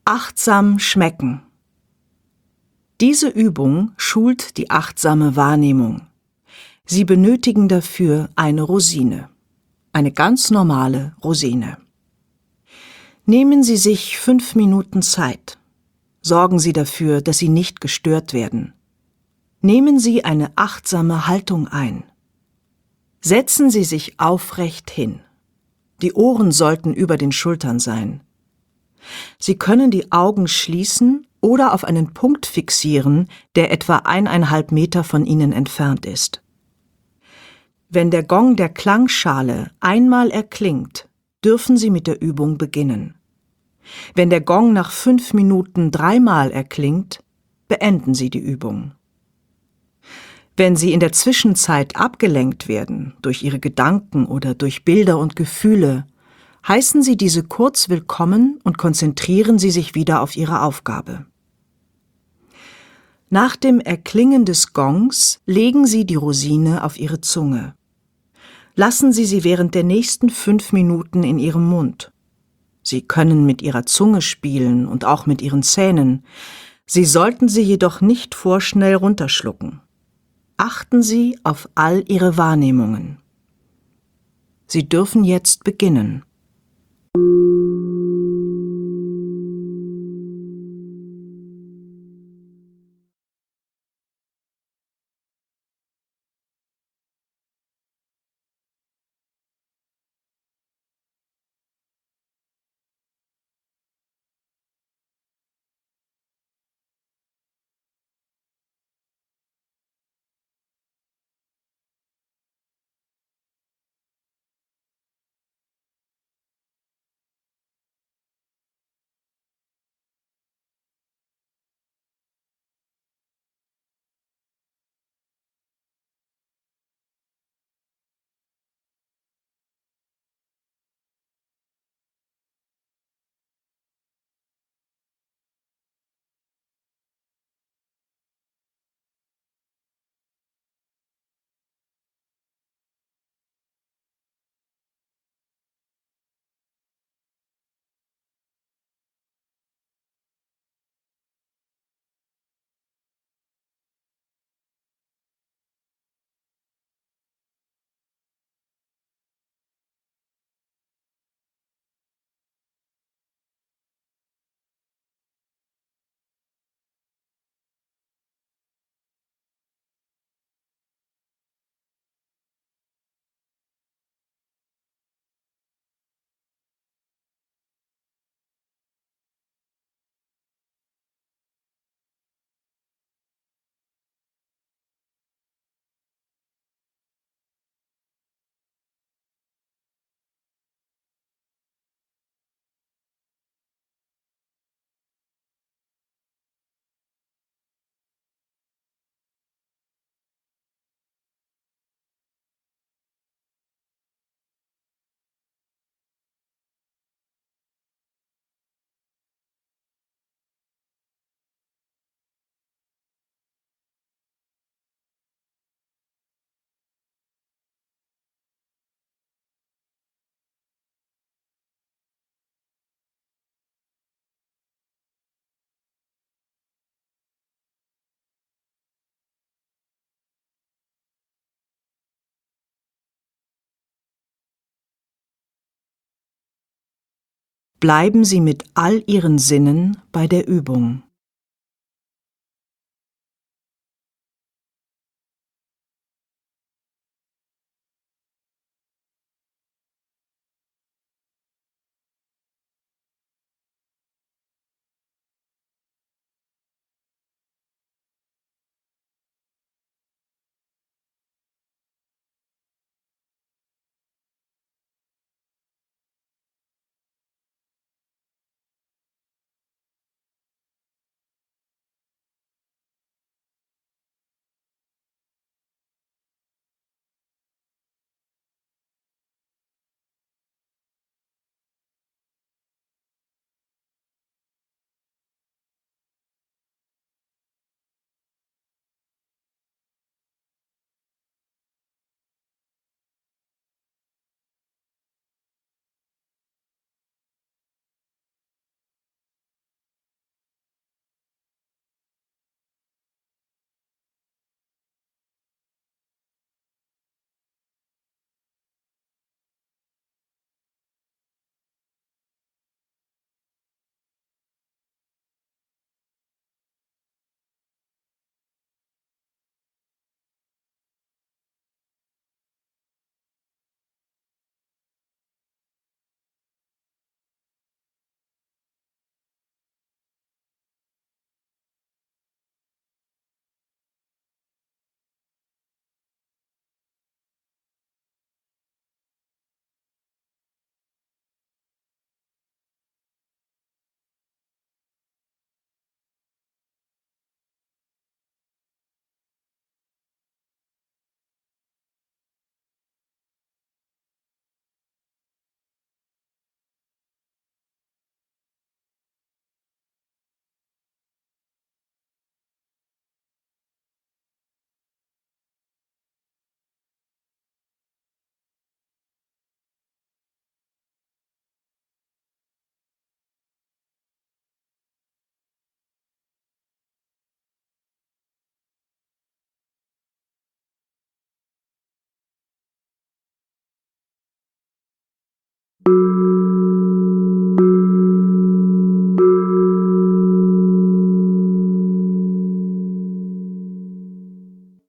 Achtsam schmecken. Diese Übung schult die achtsame Wahrnehmung. Sie benötigen dafür eine Rosine, eine ganz normale Rosine. Nehmen Sie sich 5 Minuten Zeit. Sorgen Sie dafür, dass Sie nicht gestört werden. Nehmen Sie eine achtsame Haltung ein. Setzen Sie sich aufrecht hin. Die Ohren sollten über den Schultern sein. Sie können die Augen schließen oder auf einen Punkt fixieren, der etwa 1,5 Meter von Ihnen entfernt ist. Wenn der Gong der Klangschale einmal erklingt, dürfen Sie mit der Übung beginnen. Wenn der Gong nach 5 Minuten 3-mal erklingt, beenden Sie die Übung. Wenn Sie in der Zwischenzeit abgelenkt werden durch Ihre Gedanken oder durch Bilder und Gefühle, heißen Sie diese kurz willkommen und konzentrieren Sie sich wieder auf Ihre Aufgabe. Nach dem Erklingen des Gongs legen Sie die Rosine auf Ihre Zunge. Lassen Sie sie während der nächsten 5 Minuten in Ihrem Mund. Sie können mit Ihrer Zunge spielen und auch mit Ihren Zähnen. Sie sollten sie jedoch nicht vorschnell runterschlucken. Achten Sie auf all Ihre Wahrnehmungen. Sie dürfen jetzt beginnen. Bleiben Sie mit all Ihren Sinnen bei der Übung.